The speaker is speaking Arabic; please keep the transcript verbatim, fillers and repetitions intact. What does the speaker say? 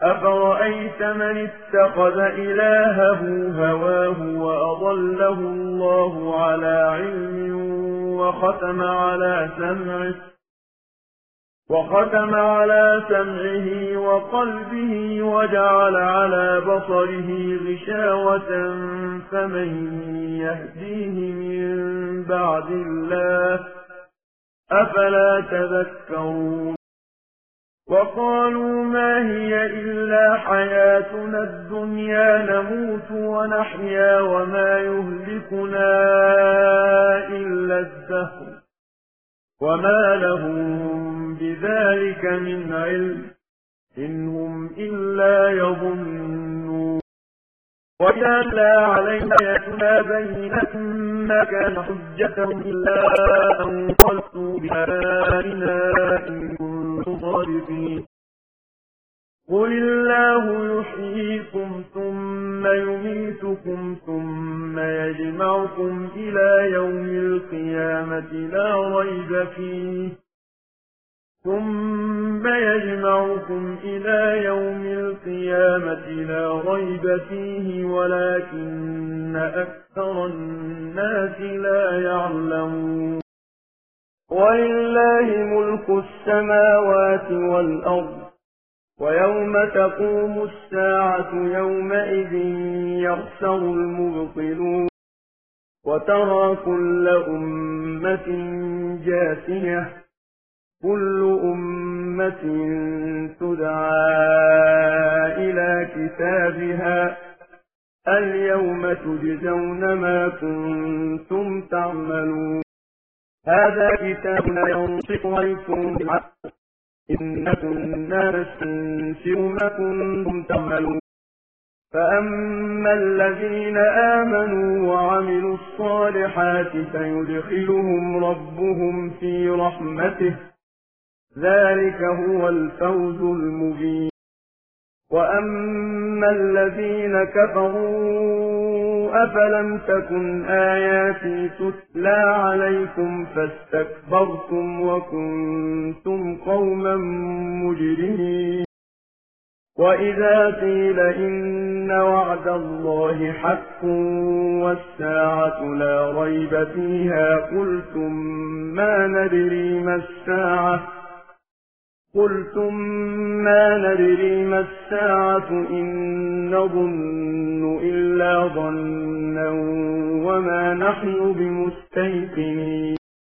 أفرأيت من اتخذ إلهه هواه وأضله الله على علم وختم على سمعه وختم على سمعه وقلبه وجعل على بصره غشاوة فمن يهديه من بعد الله أفلا تذكرون وقالوا ما هي إلا حياتنا الدنيا نموت ونحيا وما يهلكنا إلا الدهر وما لهم بذلك من علم إن هم إلا يظنون وإذا تلا علينا آياتنا بينات ما كان حجتهم إلا أن قالوا بآبائنا إن كنتم صادقين قل الله يحييكم ثم يميتكم ثم يجمعكم إلى يوم القيامة لا ريب فيه ثم يجمعكم إلى يوم القيامة لا ريب فيه ولكن أكثر الناس لا يعلمون ولله ملك السماوات والأرض ويوم تقوم الساعة يومئذ يخسر المبطلون وترى كل أمة جاثية كل أمة تدعى إلى كتابها اليوم تجزون ما كنتم تعملون هذا كتابنا ينطق عليكم بالحق إن كنا نستنسخ ما كنتم تعملون فأما الذين آمنوا وعملوا الصالحات فيدخلهم ربهم في رحمته ذلك هو الفوز المبين وأما الذين كفروا أفلم تكن آياتي تتلى عليكم فاستكبرتم وكنتم قوما مجرمين وإذا قيل إن وعد الله حق والساعة لا ريب فيها قلتم ما ندري ما الساعة قلتم ما ندري ما الساعة إن نظن إلا ظنا وما نحن بمستيقنين